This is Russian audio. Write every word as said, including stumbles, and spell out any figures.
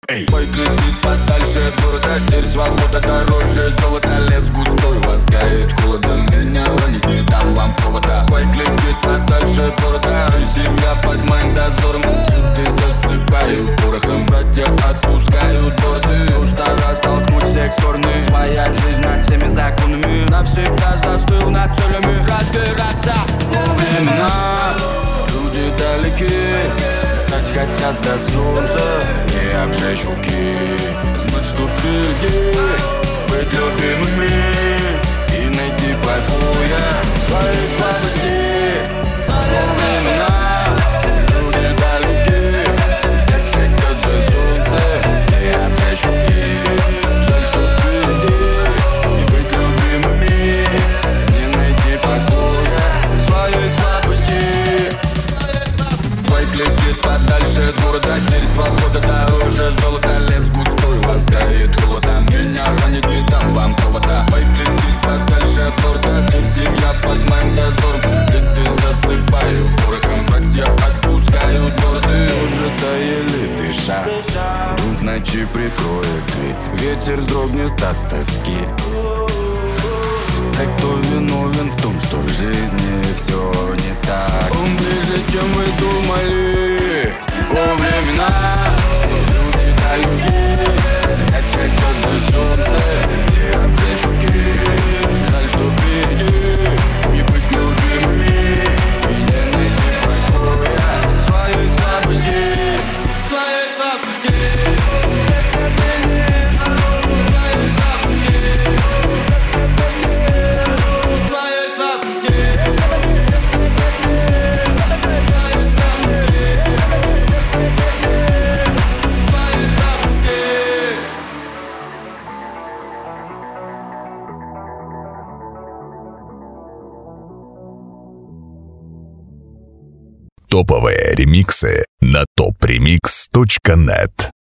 Эй. Мой глядит подальше от города, теперь свобода дороже золота. Лес густой, ласкает холодом, меня ранит, не дам вам повода. Мой глядит подальше от города, и семья под моим дозором. Ты засыпаю порохом, братья отпускают борды. Устала столкнуть всех стороны, своя жизнь над всеми законами. Навсегда застыл над целями разбираться. Но времена, люди далеки, стать хотят до солнца, не обжечь руки. Знать, что впереди, быть любимыми и найти покоя в своей слабости. Но времена, люди далеки, стать хотят за солнце, не обжечь руки. Жаль, что впереди, и быть любимыми, не найти покоя в своей слабости. Байк летит подальше от города, теперь свобода дороже золота. Лес густой, ласкает холодом, меня ранит, не дам вам повода. Байк летит подальше от города, теперь семья под моим дозором. Плиты засыпаю порохом, братья отпускают борды. Уже таили дыша, вдруг ночи прикроет дверь, ветер вздрогнет от тоски. Так кто виновен в том, что в жизни все не так? Он ближе, чем вы думали. О, времена, люди далеки, взять хотят за солнце, не обжечь руки. Жаль, что впереди, не быть любимыми и не найти покоя в своей слабости, в своей слабости. Топовые ремиксы на топ ремикс точка нет.